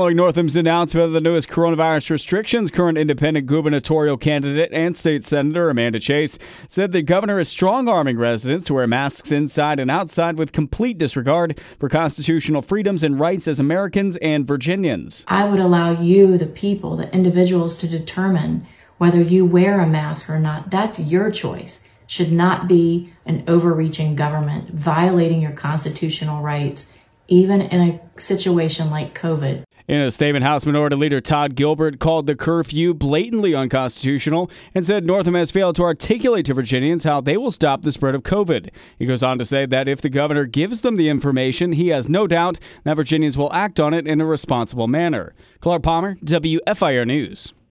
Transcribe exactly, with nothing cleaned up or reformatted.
Following Northam's announcement of the newest coronavirus restrictions, current independent gubernatorial candidate and state senator Amanda Chase said the governor is strong-arming residents to wear masks inside and outside with complete disregard for constitutional freedoms and rights as Americans and Virginians. I would allow you, the people, the individuals, to determine whether you wear a mask or not. That's your choice. Should not be an overreaching government violating your constitutional rights, even in a situation like COVID. In a statement, House Minority Leader Todd Gilbert called the curfew blatantly unconstitutional and said Northam has failed to articulate to Virginians how they will stop the spread of COVID. He goes on to say that if the governor gives them the information, he has no doubt that Virginians will act on it in a responsible manner. Clark Palmer, W F I R News.